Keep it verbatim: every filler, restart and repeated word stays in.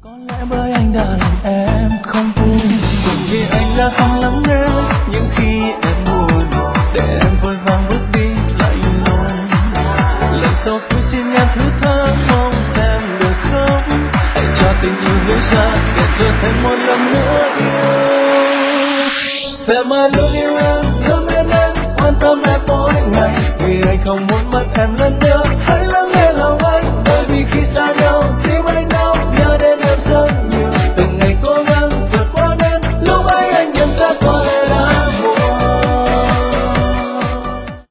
Có lẽ bởi anh đã làm em không vui, cũng vì anh đã không lắng nghe những khi em buồn, để em vội vàng bước đi lạnh lùng. Lần sau cuối xin em thứ tha, mong em đừng khóc, hãy cho tình yêu hiểu ra để rồi thêm một lần nữa yêu. Sẽ mãi luôn yêu em, luôn bên em, quan tâm em mỗi ngày, vì anh không muốn mất em lần nữa. Hãy